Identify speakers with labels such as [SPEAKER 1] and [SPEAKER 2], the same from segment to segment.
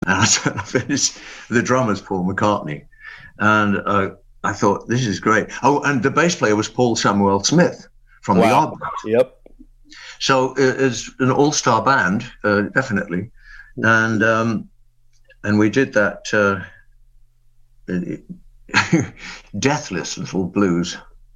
[SPEAKER 1] And I finished, the drummer's Paul McCartney. And I thought, this is great. Oh, and the bass player was Paul Samuel Smith from the Yardbirds.
[SPEAKER 2] Yep.
[SPEAKER 1] So it's an all-star band, definitely. And we did that deathless little blues.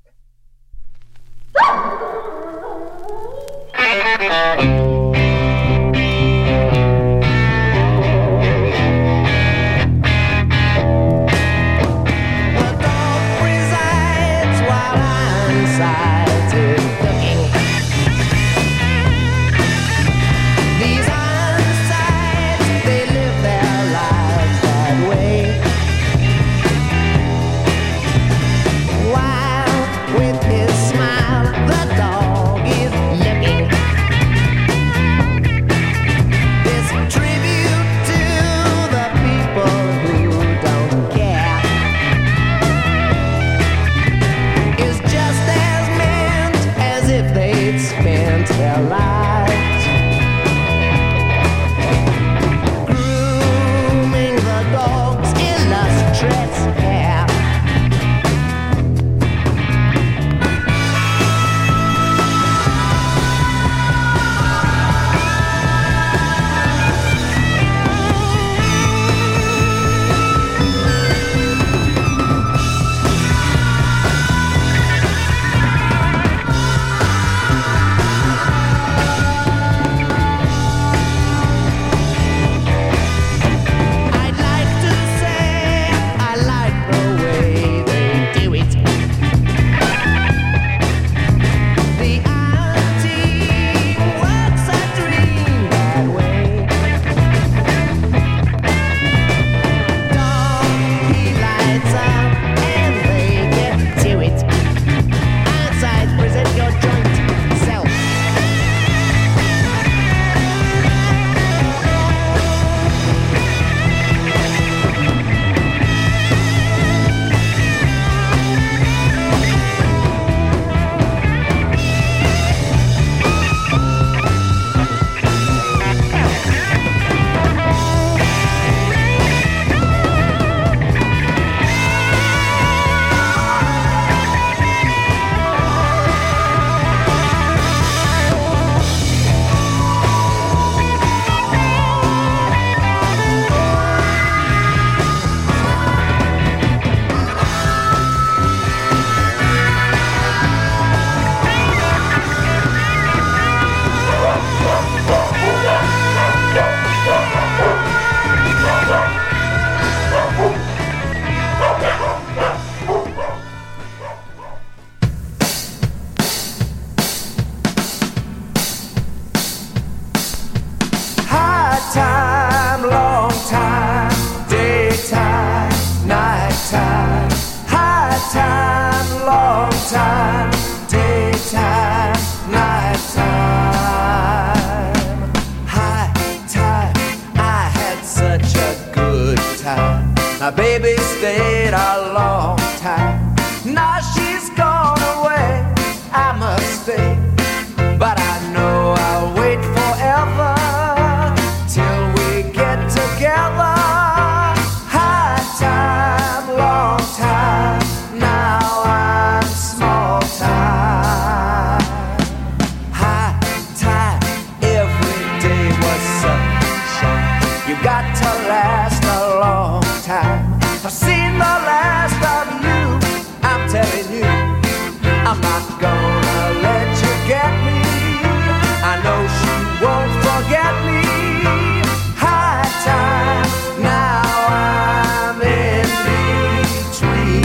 [SPEAKER 3] My baby stayed a long time. Now she's gone away. I must stay, but I know I'll wait forever till we get together. High time, long time. Now I'm small time. High time, every day was sunshine. You got to last a long time. I've seen the last of you. I'm telling you, I'm not gonna let you get me. I know she won't forget me. High time, now I'm in between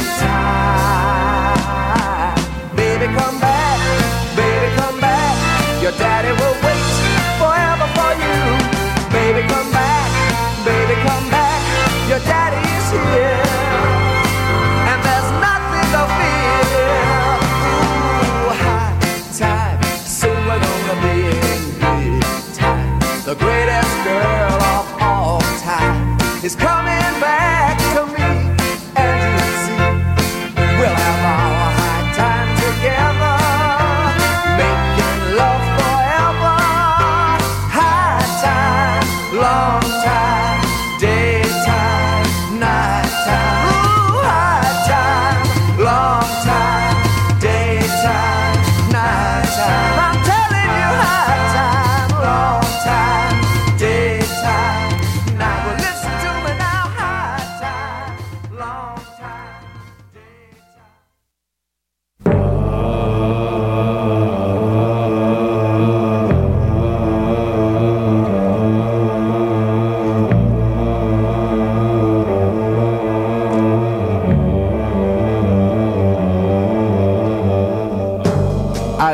[SPEAKER 3] time. Baby, come back, baby, come back. Your daddy will wait forever for you. Baby, come back, baby, come back. Your daddy is here, and there's nothing to fear. Ooh, high time, soon we're gonna be in good time. The greatest girl of all time is coming back to me, and you see, we'll have our high time together, making love forever. High time, long time, day.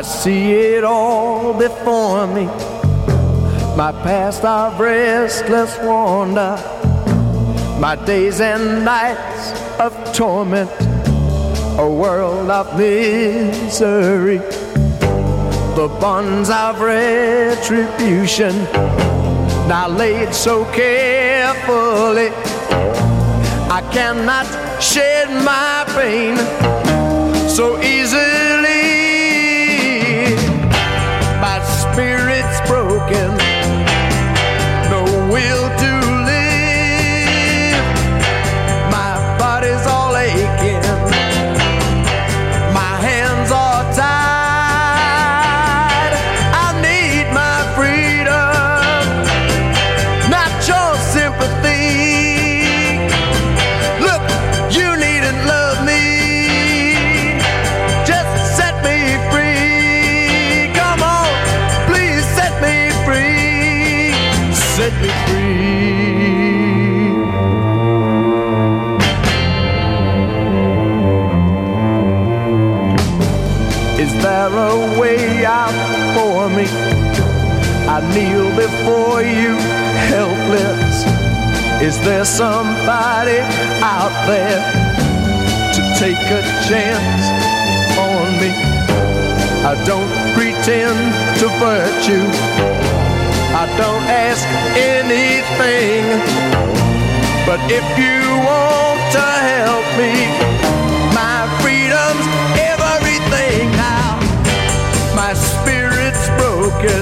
[SPEAKER 3] see it all before me. My past of restless wander, my days and nights of torment, a world of misery, the bonds of retribution, now laid so carefully. I cannot shed my pain so easily. My spirit's broken, no will to live. My body's all aching, my hands are tied. I need my freedom, not your sympathy. Look, you needn't love me, just set me free. Come on, please set me free, set me free. Is there a way out for me? I kneel before you helpless. Is there somebody out there to take a chance on me? I don't pretend to virtue, I don't ask anything, but if you want to help me, my freedom's everything now. My spirit's broken,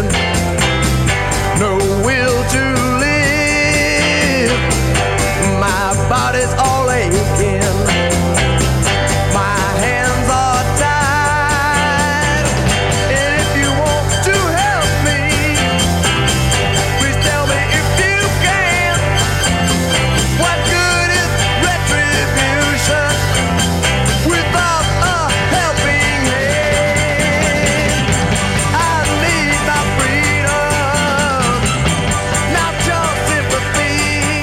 [SPEAKER 3] no will to live. My body's all aching, my hands are tied. And if you want to help me, please tell me if you can. What good is retribution without a helping hand? I need my freedom, not your sympathy.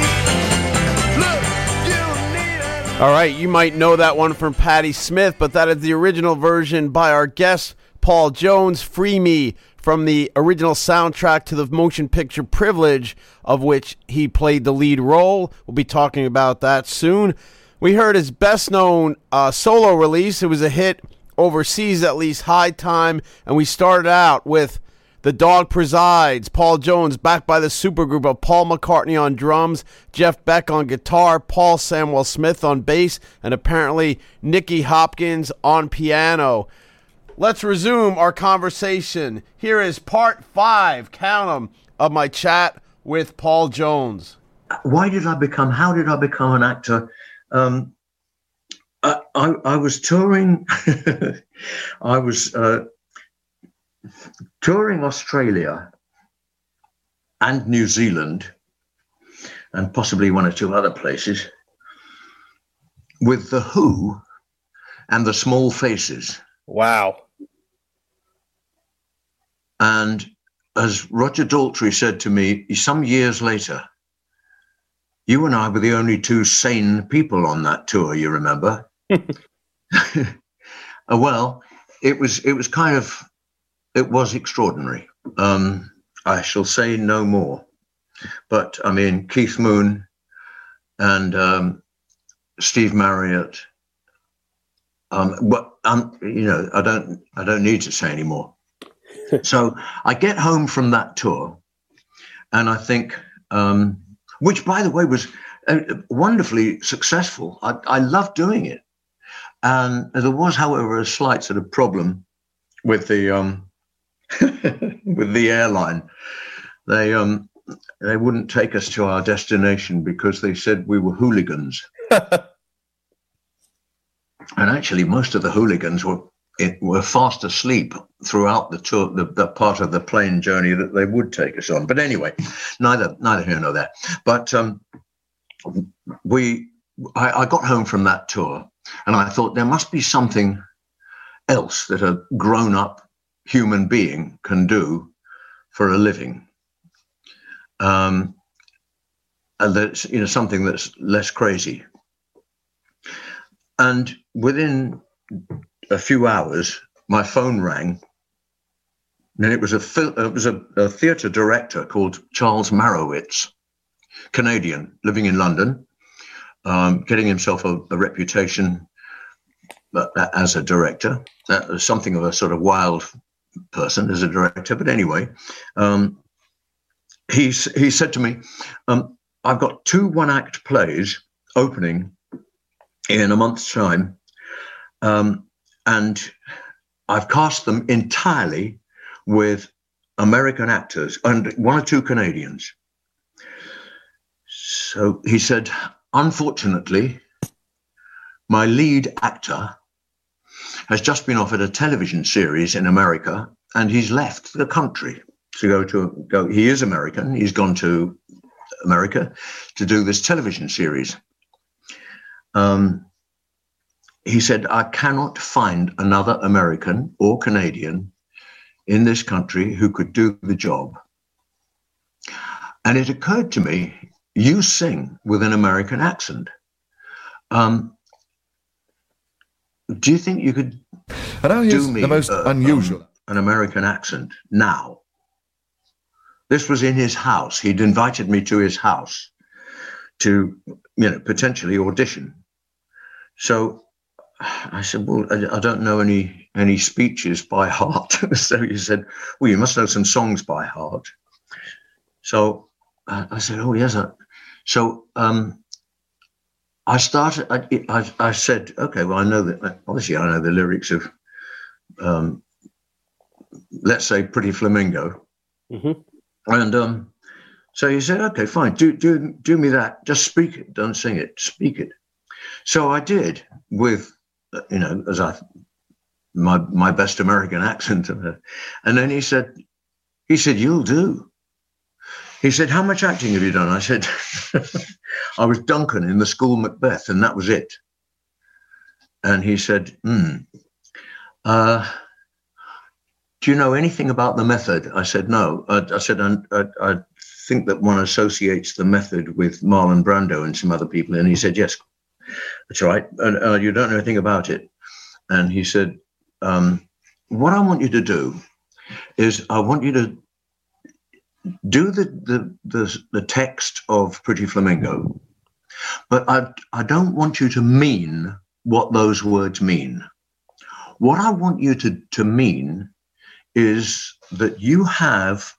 [SPEAKER 3] Look, you need it.
[SPEAKER 2] All right, you might know that one from Patti Smith, but that is the original version by our guest, Paul Jones, Free Me, from the original soundtrack to the motion picture Privilege, of which he played the lead role. We'll be talking about that soon. We heard his best-known solo release. It was a hit overseas, at least, High Time, and we started out with The Dog Presides, Paul Jones, backed by the supergroup of Paul McCartney on drums, Jeff Beck on guitar, Paul Samuel Smith on bass, and apparently Nicky Hopkins on piano. Let's resume our conversation. Here is part 5, count 'em, of my chat with Paul Jones.
[SPEAKER 1] How did I become an actor? I was touring. I was touring Australia and New Zealand, and possibly one or two other places, with The Who and the Small Faces.
[SPEAKER 2] Wow.
[SPEAKER 1] And as Roger Daltrey said to me some years later, you and I were the only two sane people on that tour, you remember? Well, it was extraordinary. I shall say no more. But I mean, Keith Moon and Steve Marriott. I don't need to say any more. So I get home from that tour, and I think, which by the way was wonderfully successful. I loved doing it, and there was, however, a slight sort of problem with the with the airline. They wouldn't take us to our destination because they said we were hooligans. And actually, most of the hooligans were fast asleep throughout the tour, the part of the plane journey that they would take us on. But anyway, neither here nor there. But I got home from that tour, and I thought there must be something else that a grown-up human being can do for a living. And that's, something that's less crazy. And within a few hours, my phone rang, And it was a theatre director called Charles Marowitz, Canadian, living in London, getting himself a reputation as a director, something of a sort of wild person as a director. But anyway, he said to me, I've got 2 one-act plays opening in a month's time, and I've cast them entirely with American actors and 1 or 2 Canadians. So he said, unfortunately, my lead actor has just been offered a television series in America, and he's left the country to go. He is American. He's gone to America to do this television series. He said, I cannot find another American or Canadian in this country who could do the job. And it occurred to me, you sing with an American accent. Do you think you could do me
[SPEAKER 4] the most unusual
[SPEAKER 1] an American accent now? This was in his house. He'd invited me to his house to, potentially audition. So I said, well, I don't know any speeches by heart. So he said, well, you must know some songs by heart. So I said, oh, yes. So I started, I said, okay, well, I know that, obviously I know the lyrics of, let's say, Pretty Flamingo. Mm-hmm. And so he said, okay, fine, do me that. Just speak it, don't sing it, speak it. So I did with, as my best American accent. And then he said, you'll do. He said, how much acting have you done? I said, I was Duncan in the school Macbeth, and that was it. And he said, do you know anything about the method? I said, no. I said, I think that one associates the method with Marlon Brando and some other people. And he said, yes, that's right. You don't know anything about it. And he said, what I want you to do is I want you to do the text of Pretty Flamingo, but I don't want you to mean what those words mean. What I want you to mean is that you have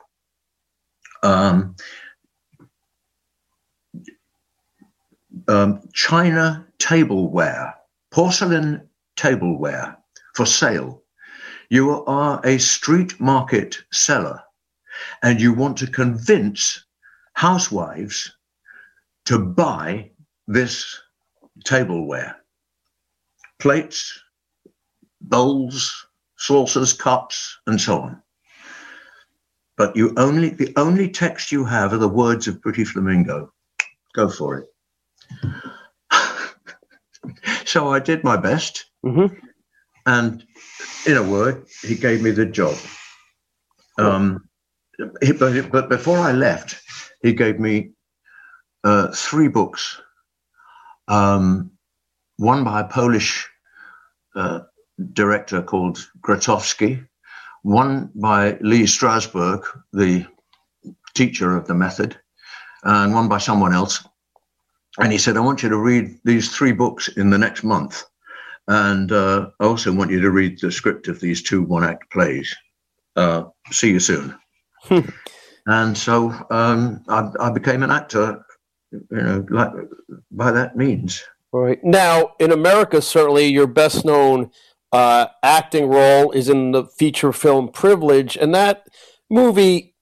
[SPEAKER 1] China tableware, porcelain tableware for sale. You are a street market seller, and you want to convince housewives to buy this tableware. Plates, bowls, saucers, cups, and so on. But the only text you have are the words of Pretty Flamingo. Go for it. So I did my best. Mm-hmm. And in a word, he gave me the job. But before I left, he gave me 3 books. One by a Polish director called Grotowski, one by Lee Strasberg, the teacher of the method, and one by someone else. And he said, I want you to read these 3 books in the next month. And I also want you to read the script of these 2 one-act plays. See you soon. And so I became an actor, by that means.
[SPEAKER 5] All right. Now, in America, certainly your best known acting role is in the feature film Privilege. And that movie,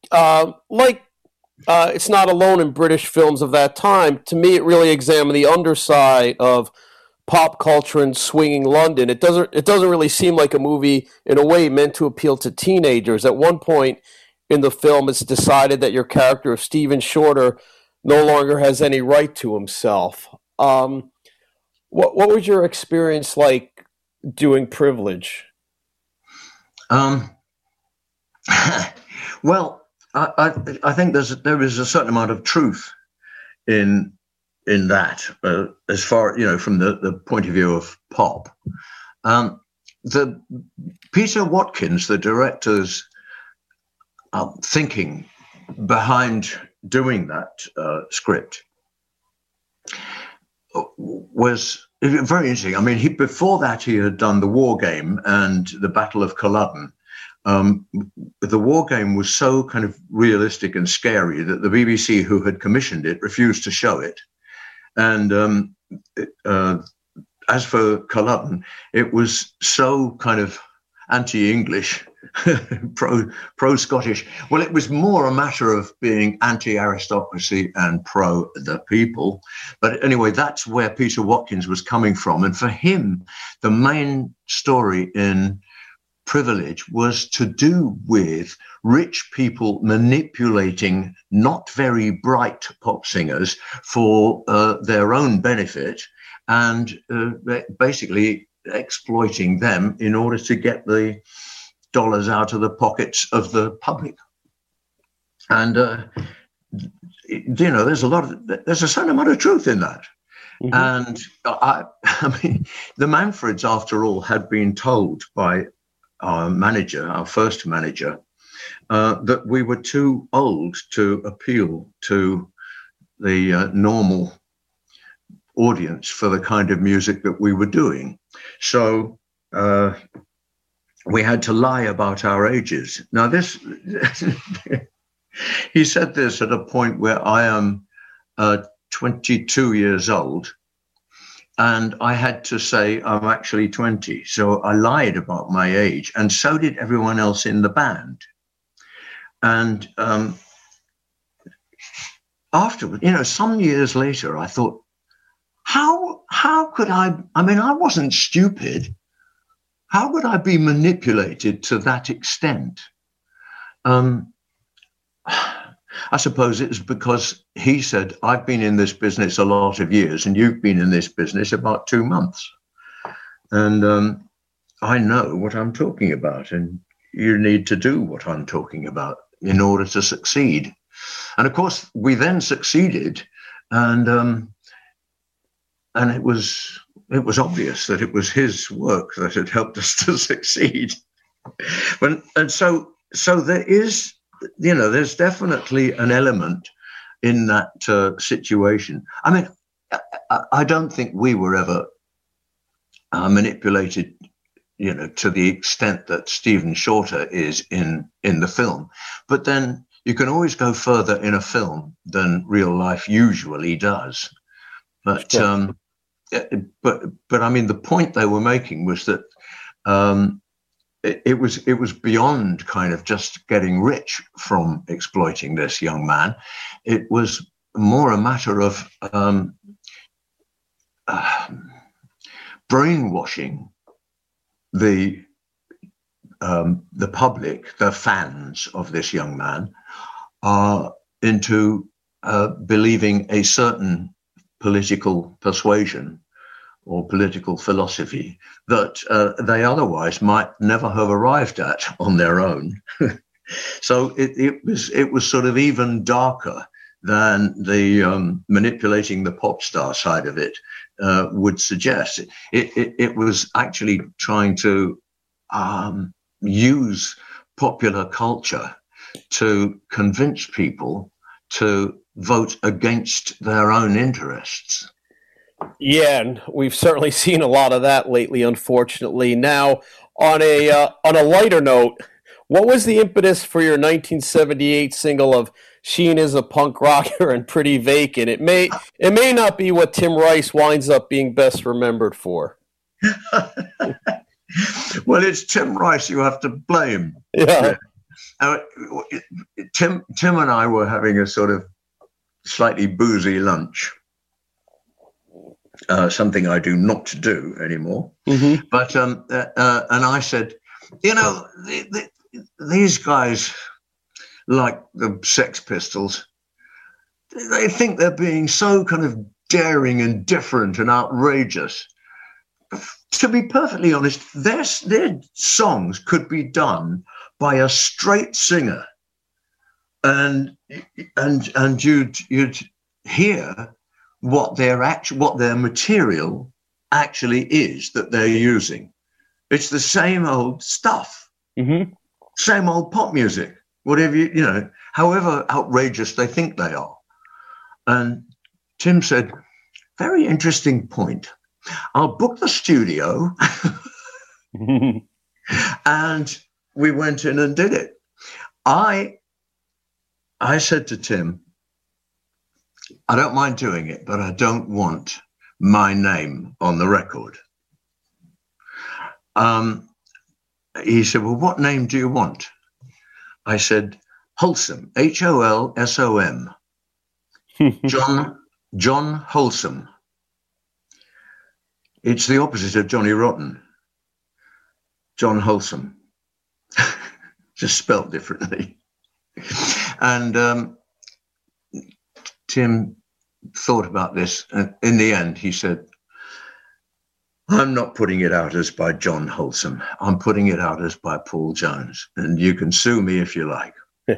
[SPEAKER 5] it's not alone in British films of that time. To me, it really examined the underside of pop culture in swinging London. It doesn't really seem like a movie in a way meant to appeal to teenagers. At one point in the film, it's decided that your character of Stephen Shorter no longer has any right to himself. What was your experience like doing Privilege?
[SPEAKER 1] Well, I think there is a certain amount of truth in that, as far from the point of view of pop. The Peter Watkins, the director's thinking behind doing that script was very interesting. I mean, before that, he had done The War Game and The Battle of Culloden. The War Game was so kind of realistic and scary that the BBC, who had commissioned it, refused to show it. And as for Culloden, it was so kind of anti-English, pro-Scottish. Well, it was more a matter of being anti-aristocracy and pro the people. But anyway, that's where Peter Watkins was coming from. And for him, the main story in Privilege was to do with rich people manipulating not very bright pop singers for their own benefit, and basically exploiting them in order to get the dollars out of the pockets of the public. And there's a certain amount of truth in that. Mm-hmm. And I mean, the Manfreds, after all, had been told by our first manager, that we were too old to appeal to the normal audience for the kind of music that we were doing. So we had to lie about our ages. Now, this, he said this at a point where I am 22 years old. And I had to say I'm actually 20. So I lied about my age, and so did everyone else in the band. And afterward, some years later, I thought, how could I mean, I wasn't stupid. How could I be manipulated to that extent? I suppose it's because he said, I've been in this business a lot of years and you've been in this business about 2 months. And I know what I'm talking about, and you need to do what I'm talking about in order to succeed. And of course, we then succeeded, and it was obvious that it was his work that had helped us to succeed. So there is, there's definitely an element in that situation. I mean, I don't think we were ever manipulated, to the extent that Stephen Shorter is in the film. But then you can always go further in a film than real life usually does. But sure. But I mean, the point they were making was that it was beyond kind of just getting rich from exploiting this young man. It was more a matter of brainwashing the public, the fans of this young man, into believing a certain political persuasion or political philosophy that they otherwise might never have arrived at on their own. So it was sort of even darker than the manipulating the pop star side of it would suggest. It was actually trying to use popular culture to convince people to vote against their own interests.
[SPEAKER 5] Yeah, and we've certainly seen a lot of that lately, unfortunately. Now, on a lighter note, what was the impetus for your 1978 single of "Sheen is a Punk Rocker" and "Pretty Vacant"? It may not be what Tim Rice winds up being best remembered for.
[SPEAKER 1] Well, it's Tim Rice you have to blame.
[SPEAKER 5] Yeah.
[SPEAKER 1] Tim and I were having a sort of slightly boozy lunch. Something I do not do anymore. Mm-hmm. But and I said, these guys, like the Sex Pistols, they think they're being so kind of daring and different and outrageous. To be perfectly honest, their songs could be done by a straight singer, and you'd hear what their material actually is that they're using. It's the same old stuff, mm-hmm. Same old pop music. whatever however outrageous they think they are. And Tim said, very interesting point. I'll book the studio. And we went in and did it. I said to Tim, I don't mind doing it, but I don't want my name on the record. He said, well, what name do you want? I said, Holsom, Holsom. John Holsom. It's the opposite of Johnny Rotten. John Holsom. Just spelt differently. And Tim thought about this. And in the end, he said, I'm not putting it out as by John Holsom. I'm putting it out as by Paul Jones. And you can sue me if you like.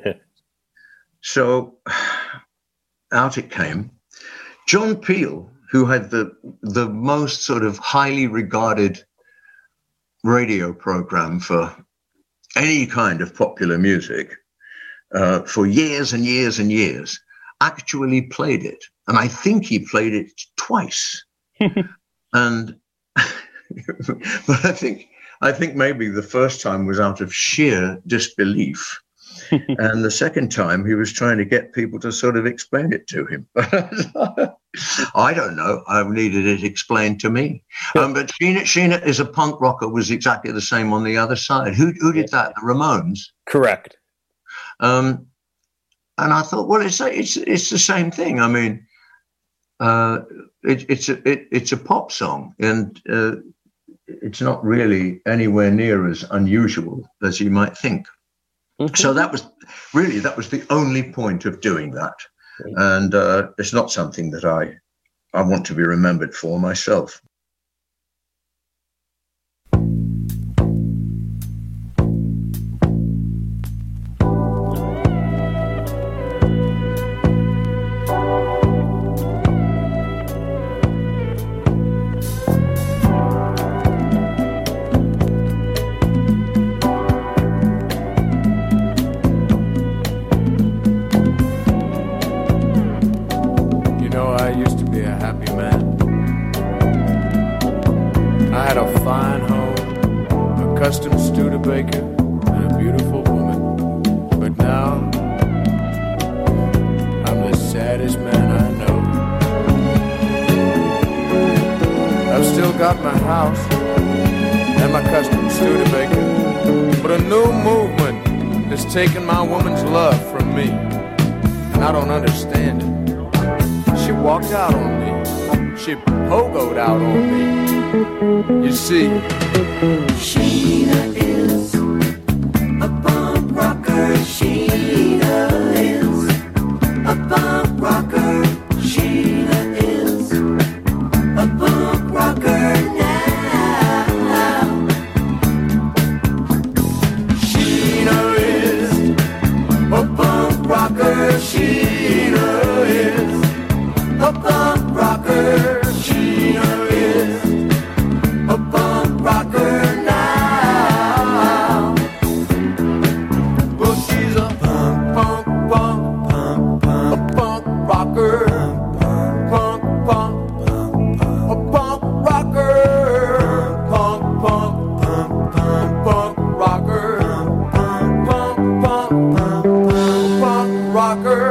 [SPEAKER 1] So out it came. John Peel, who had the most sort of highly regarded radio program for any kind of popular music for years and years and years, actually played it. And I think he played it twice. And but I think maybe the first time was out of sheer disbelief. And the second time he was trying to get people to sort of explain it to him. I don't know. I've needed it explained to me. But Sheena is a punk rocker, was exactly the same on the other side. Who did that? The Ramones?
[SPEAKER 5] Correct.
[SPEAKER 1] And I thought, well, it's the same thing. I mean, it's a pop song, and it's not really anywhere near as unusual as you might think. Mm-hmm. So that was the only point of doing that. And it's not something that I want to be remembered for myself.
[SPEAKER 3] Taking my woman's love from me, and I don't understand it. She walked out on me, she pogoed out on me. You see, Sheena is a punk rocker. Sheena is a punk rocker. Sheena is a punk rocker now. Sheena is a punk rocker. Sheena is a punk rocker now. Well, she's a punk rocker. Punk rocker. Punk rocker. Rocker.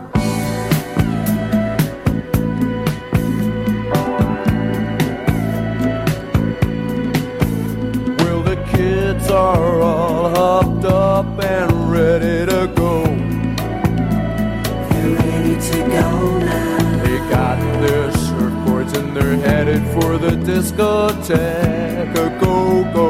[SPEAKER 3] Well, the kids are all hopped up and ready to go. They're ready to go now. They got their surfboards and they're headed for the discotheque. A go-go.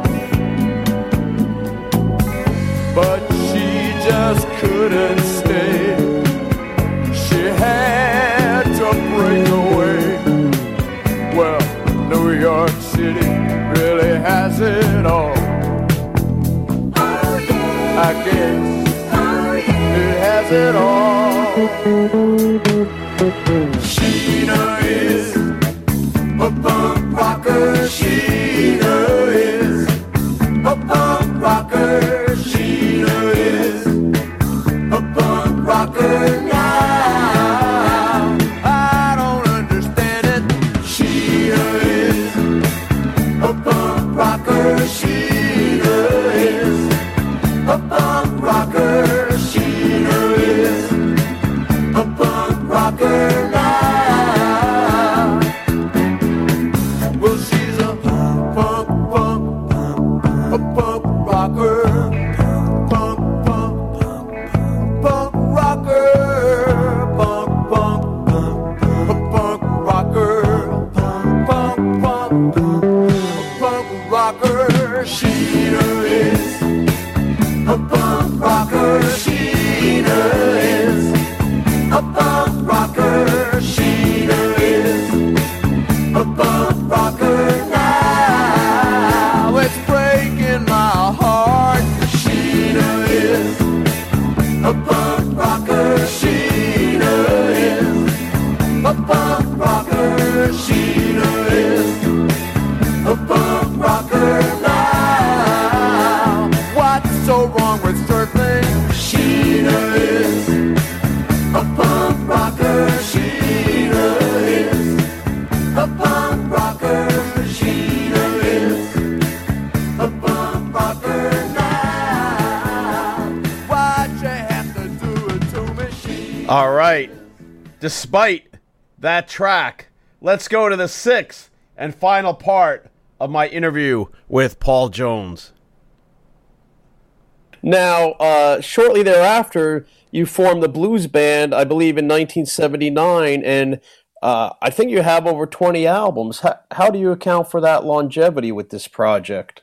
[SPEAKER 3] But she just couldn't stay. She had to break away. Well, New York City really has it all. Oh, yeah. I guess it has it all. Sheena is a punk rocker. She
[SPEAKER 2] right. Despite that track, let's go to the sixth and final part of my interview with Paul Jones.
[SPEAKER 5] Now, shortly thereafter, you formed the blues band, I believe, in 1979, and I think you have over 20 albums. How do you account for that longevity with this project?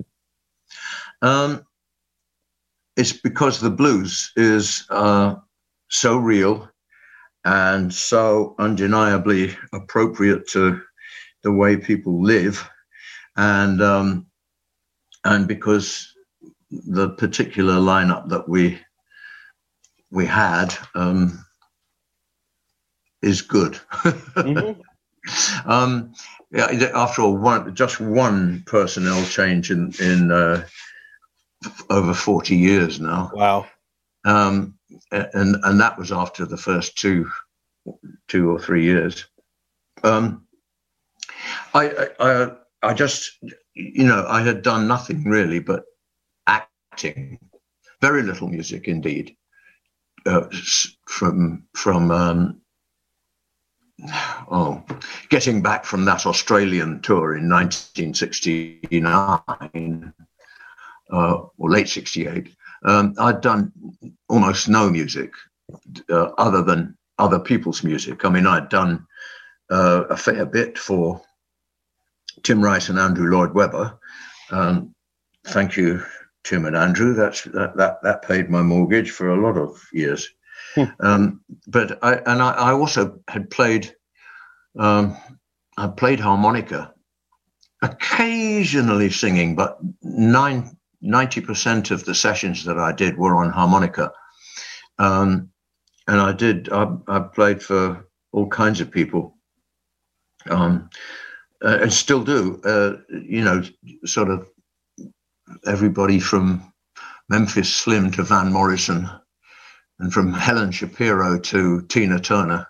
[SPEAKER 1] It's because the blues is so real and so undeniably appropriate to the way people live, and because the particular lineup that we had is good.
[SPEAKER 5] Mm-hmm.
[SPEAKER 1] Yeah, after all, just one personnel change in over 40 years now.
[SPEAKER 5] Wow.
[SPEAKER 1] And that was after the first two or 3 years. I just, I had done nothing really but acting, very little music indeed, from getting back from that Australian tour in 1969 or late 68. I'd done almost no music other than other people's music. I mean, I'd done a fair bit for Tim Rice and Andrew Lloyd Webber. Thank you, Tim and Andrew. That paid my mortgage for a lot of years. But I also had played. I played harmonica, occasionally singing, but 90% of the sessions that I did were on harmonica. And I played for all kinds of people, and still do, sort of everybody from Memphis Slim to Van Morrison, and from Helen Shapiro to Tina Turner.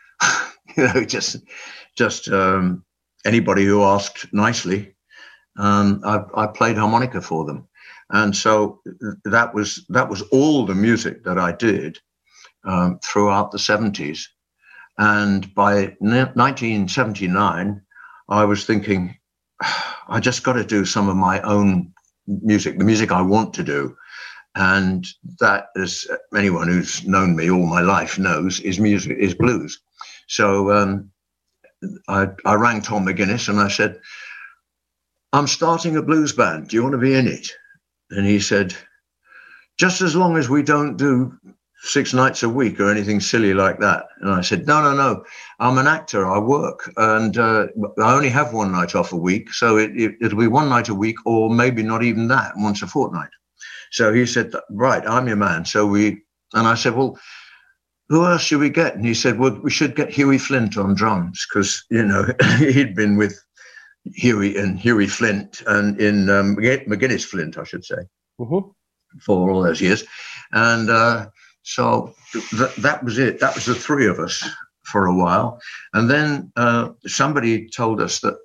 [SPEAKER 1] Just anybody who asked nicely, I played harmonica for them. And so that was all the music that I did throughout the 70s. And by 1979, I was thinking, I just got to do some of my own music, the music I want to do. And that, as anyone who's known me all my life knows, is blues. So I rang Tom McGuinness and I said, I'm starting a blues band. Do you want to be in it? And he said, just as long as we don't do 6 nights a week or anything silly like that. And I said, no. I'm an actor. I work. And I only have 1 night off a week. So it'll be 1 night a week, or maybe not even that, once a fortnight. So he said, right, I'm your man. And I said, well, who else should we get? And he said, well, we should get Huey Flint on drums, because, he'd been with Huey Flint and in McGuinness Flint, I should say, for all those years. And so that was it. That was the three of us for a while. And then somebody told us that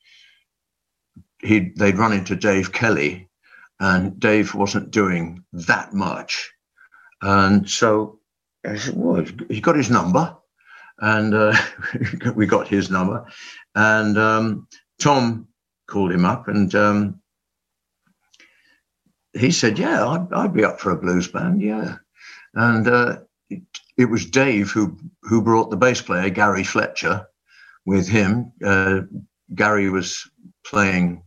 [SPEAKER 1] they'd run into Dave Kelly, and Dave wasn't doing that much. And so I said, well, he got his number, and we got his number. And Tom called him up, and he said, yeah, I'd be up for a blues band, yeah. And it was Dave who brought the bass player, Gary Fletcher, with him. Gary was playing,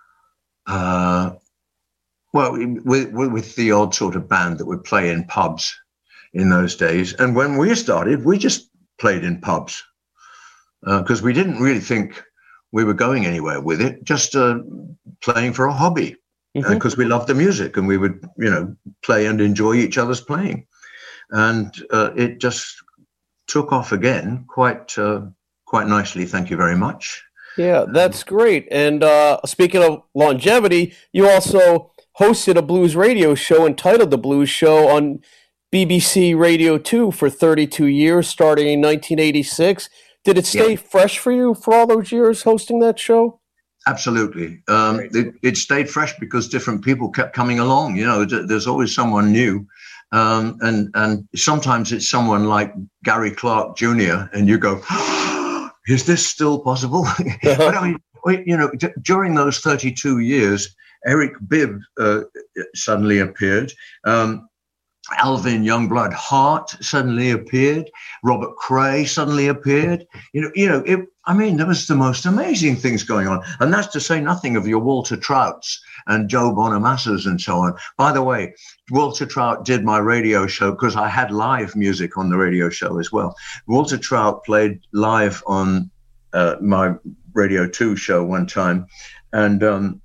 [SPEAKER 1] with the odd sort of band that would play in pubs in those days. And when we started, we just played in pubs because we didn't really think we were going anywhere with it, just playing for a hobby, because we loved the music, and we would, play and enjoy each other's playing. And it just took off again quite nicely. Thank you very much.
[SPEAKER 5] Yeah, that's great. And speaking of longevity, you also hosted a blues radio show entitled The Blues Show on BBC Radio 2 for 32 years, starting in 1986. Did it stay fresh for you for all those years hosting that show?
[SPEAKER 1] Absolutely. It stayed fresh because different people kept coming along. There's always someone new. and sometimes it's someone like Gary Clark Jr. and you go, is this still possible? But I mean, you know, during those 32 years, Eric Bibb suddenly appeared. Alvin Youngblood Hart suddenly appeared. Robert Cray suddenly appeared. There was the most amazing things going on. And that's to say nothing of your Walter Trouts and Joe Bonamassas and so on. By the way, Walter Trout did my radio show because I had live music on the radio show as well. Walter Trout played live on my Radio 2 show one time. And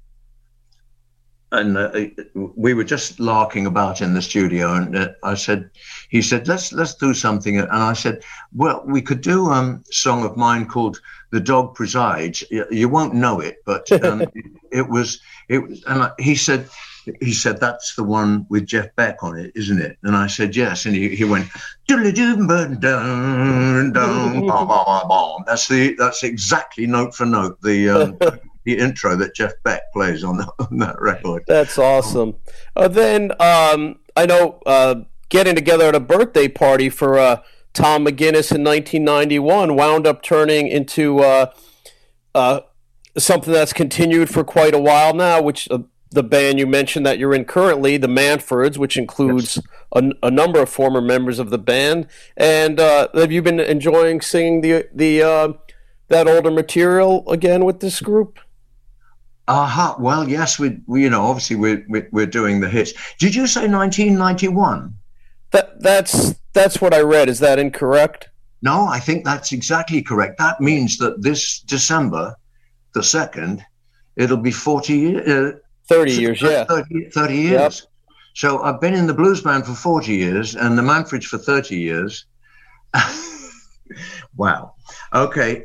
[SPEAKER 1] we were just larking about in the studio, and he said, let's do something. And I said, well, we could do a song of mine called "The Dog Presides." You won't know it, but he said, that's the one with Jeff Beck on it, isn't it? And I said, yes. And he went, that's exactly note for note the intro that Jeff Beck plays on that record.
[SPEAKER 5] That's awesome. Then I know getting together at a birthday party for Tom McGinnis in 1991 wound up turning into something that's continued for quite a while now, which the band you mentioned that you're in currently, the Manfords, which includes a number of former members of the band. And have you been enjoying singing the that older material again with this group?
[SPEAKER 1] Well, yes, we obviously we're doing the hits. Did you say 1991?
[SPEAKER 5] That's what I read. Is that incorrect?
[SPEAKER 1] No, I think that's exactly correct. That means that this December, the 2nd, it'll be 40 years.
[SPEAKER 5] 30 years, yeah.
[SPEAKER 1] 30 years. Yep. So I've been in the blues band for 40 years and the Manfords for 30 years. Wow. Okay.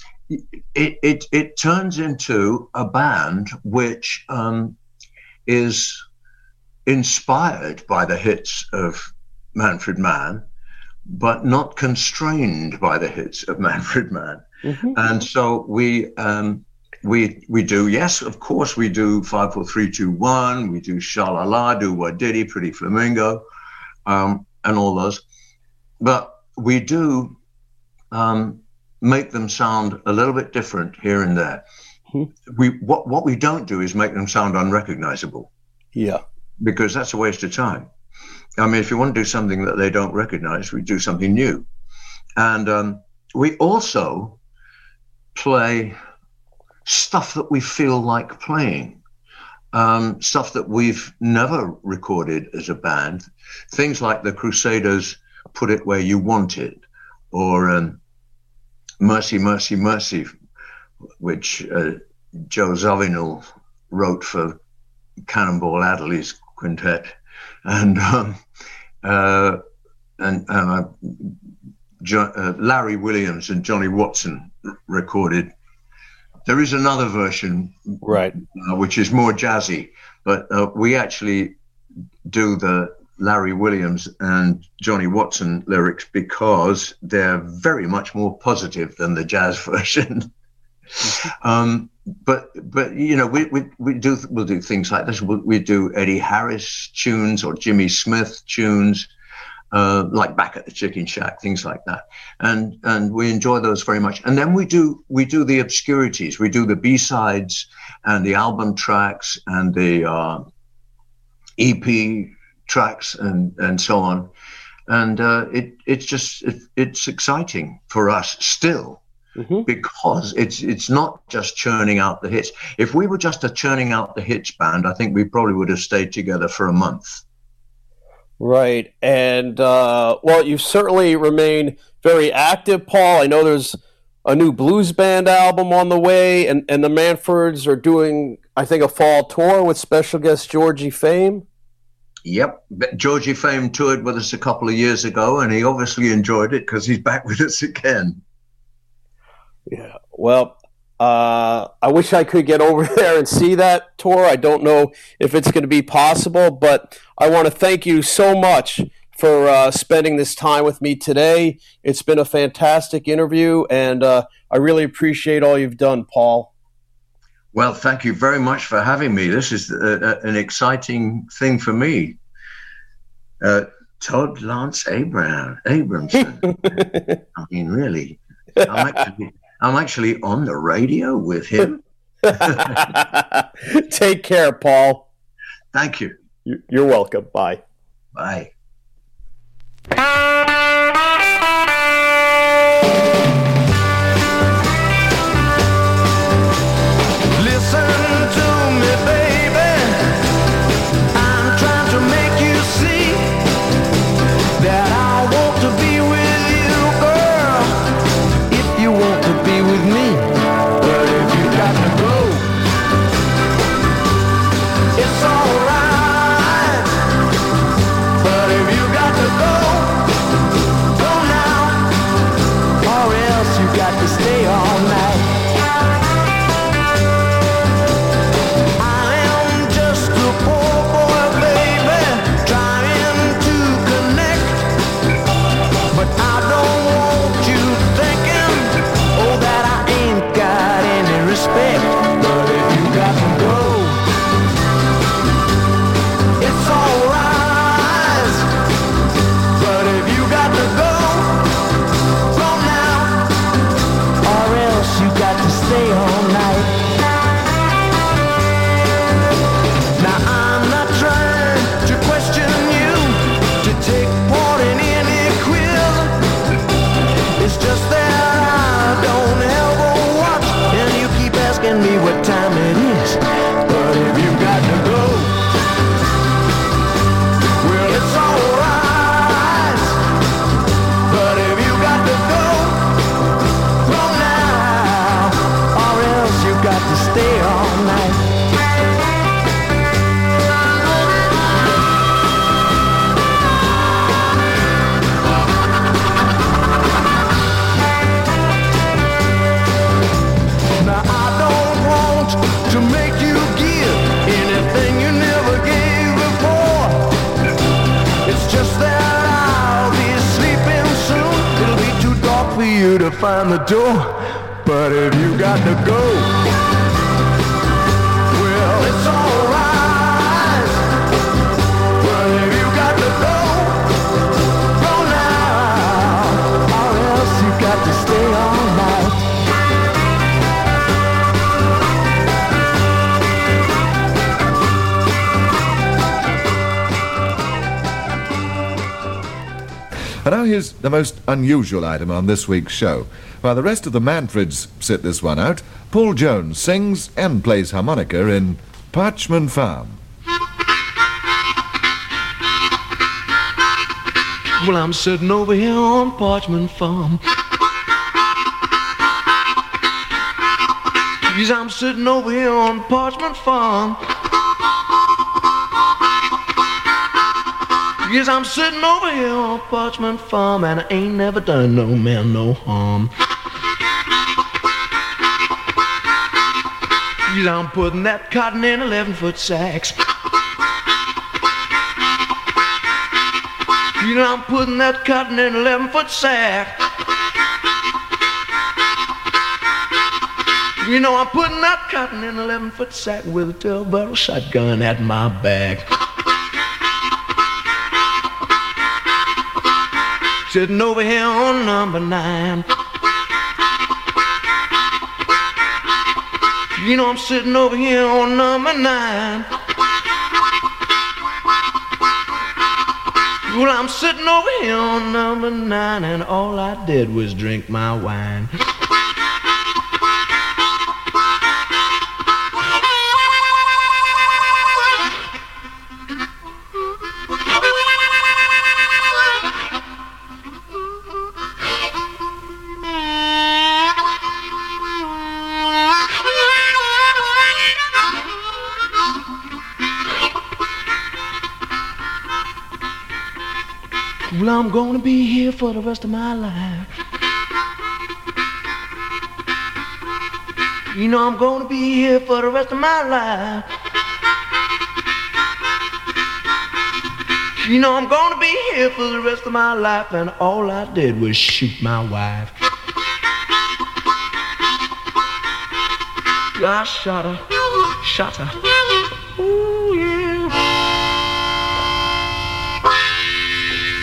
[SPEAKER 1] It turns into a band which is inspired by the hits of Manfred Mann, but not constrained by the hits of Manfred Mann. Mm-hmm. And so we do, yes, of course, we do 5, 4, 3, 2, 1. We do Sha-La-La, Do What Diddy, Pretty Flamingo, and all those. But we do make them sound a little bit different here and there. Mm-hmm. What we don't do is make them sound unrecognizable.
[SPEAKER 5] Yeah.
[SPEAKER 1] Because that's a waste of time. I mean, if you want to do something that they don't recognize, we do something new. And we also play stuff that we feel like playing, stuff that we've never recorded as a band, things like the Crusaders' Put It Where You Want It, or Mercy, Mercy, Mercy, which Joe Zawinul wrote for Cannonball Adderley's quintet, and Larry Williams and Johnny Watson recorded. There is another version,
[SPEAKER 5] right,
[SPEAKER 1] which is more jazzy, but we actually do the Larry Williams and Johnny Watson lyrics because they're very much more positive than the jazz version. But we'll do things like this. We do Eddie Harris tunes or Jimmy Smith tunes, like Back at the Chicken Shack, things like that, and we enjoy those very much. And then we do the obscurities. We do the B-sides and the album tracks and the EP tracks and so on, and it's exciting for us still. Mm-hmm. Because it's not just churning out the hits. If we were just a churning out the hits band, I think we probably would have stayed together for a month.
[SPEAKER 5] Right. And, well, you certainly remain very active, Paul. I know there's a new blues band album on the way, and the Manfords are doing, I think, a fall tour with special guest Georgie Fame.
[SPEAKER 1] Yep. Georgie Fame toured with us a couple of years ago, and he obviously enjoyed it because he's back with us again.
[SPEAKER 5] Yeah, well, I wish I could get over there and see that tour. I don't know if it's going to be possible, but I want to thank you so much for spending this time with me today. It's been a fantastic interview, and I really appreciate all you've done, Paul.
[SPEAKER 1] Well, thank you very much for having me. This is an exciting thing for me. Todd Lance Abramson. I mean, really, I'm actually on the radio with him.
[SPEAKER 5] Take care, Paul.
[SPEAKER 1] Thank you.
[SPEAKER 5] You're welcome. Bye.
[SPEAKER 1] Bye.
[SPEAKER 3] To find the door, but if you got to go, well, it's alright. But if you got to go, go now, or else you got to stay all night.
[SPEAKER 4] And now here's the most unusual item on this week's show. While the rest of the Manfreds sit this one out, Paul Jones sings and plays harmonica in Parchman Farm.
[SPEAKER 3] Well, I'm sitting over here on Parchman Farm. Yes, I'm sitting over here on Parchman Farm. Yes, I'm sitting over here on Parchman Farm, and I ain't never done no man no harm. Yes, I'm putting that cotton in 11-foot sacks. You know, I'm putting that cotton in 11-foot sack. You know, I'm putting that cotton in 11-foot sack with a 12-barrel shotgun at my back. Sitting over here on number 9. You know, I'm sitting over here on number 9. Well, I'm sitting over here on number 9, and all I did was drink my wine. Well, I'm gonna be here for the rest of my life. You know, I'm gonna be here for the rest of my life. You know, I'm gonna be here for the rest of my life, and all I did was shoot my wife. I shot her. Ooh, yeah.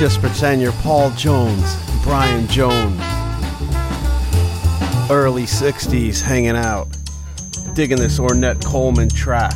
[SPEAKER 2] Just pretend you're Paul Jones, Brian Jones. Early 60s, hanging out, digging this Ornette Coleman track.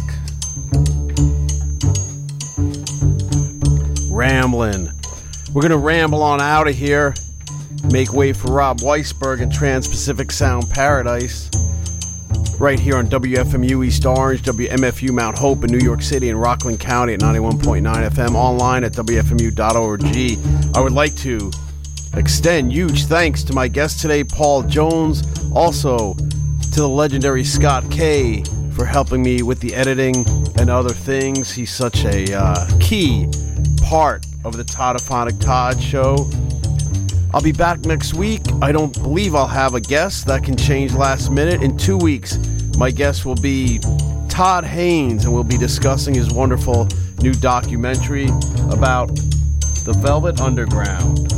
[SPEAKER 2] Rambling. We're going to ramble on out of here. Make way for Rob Weisberg and Trans-Pacific Sound Paradise. Right here on WFMU East Orange, WMFU Mount Hope in New York City and Rockland County at 91.9 FM. Online at WFMU.org. I would like to extend huge thanks to my guest today, Paul Jones. Also to the legendary Scott Kay for helping me with the editing and other things. He's such a key part of the Toddophonic Todd Show. I'll be back next week. I don't believe I'll have a guest. That can change last minute. In 2 weeks, my guest will be Todd Haynes, and we'll be discussing his wonderful new documentary about the Velvet Underground.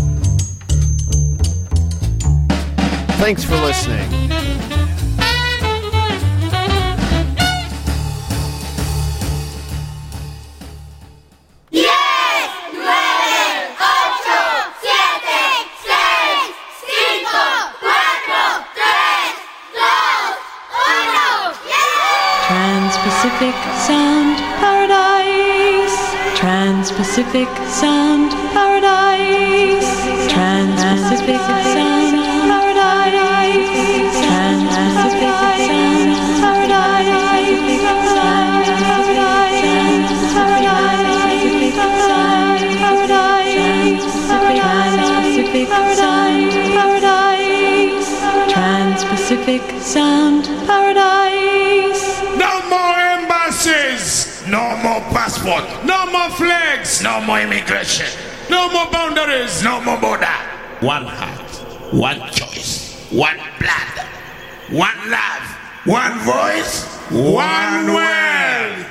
[SPEAKER 2] Thanks for listening.
[SPEAKER 6] Trans-Pacific Sound Paradise. Trans-Pacific Sound Paradise. Trans-Pacific Sound Paradise. Trans-Pacific Sound Paradise. Trans-Pacific Sound Paradise. Trans-Pacific Sound Paradise.
[SPEAKER 7] No more embassies! No more passport! No more flags! No more immigration! No more boundaries! No more border! One heart, one choice, one blood, one love, one voice, one world!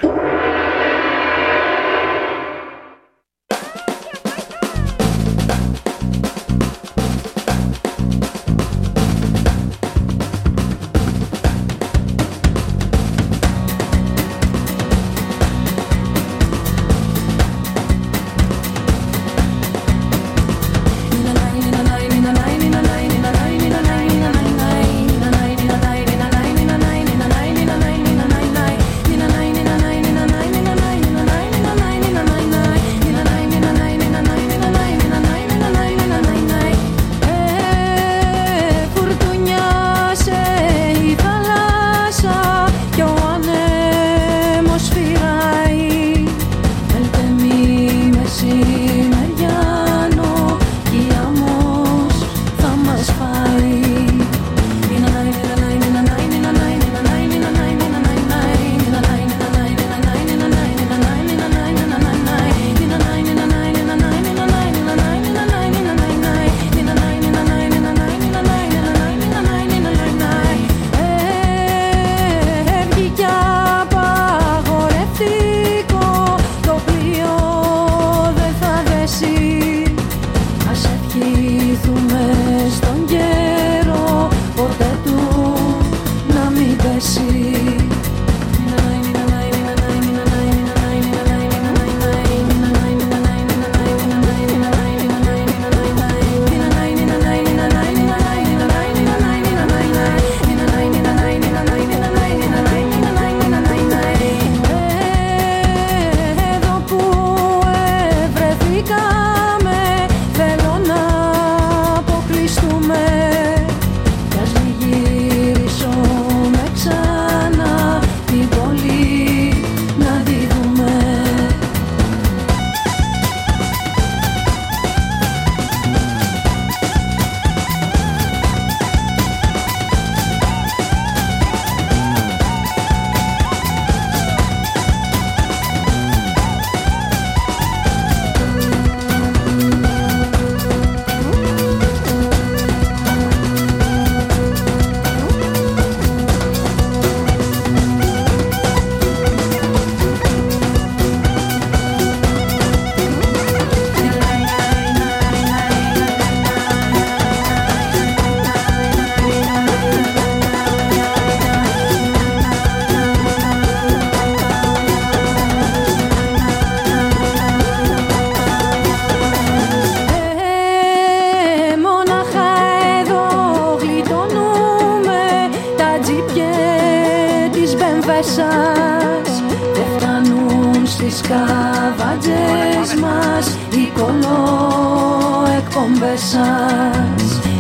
[SPEAKER 8] σας. Δεν φτάνουν στις καβατζές μας οι κολοεκπομπές σας.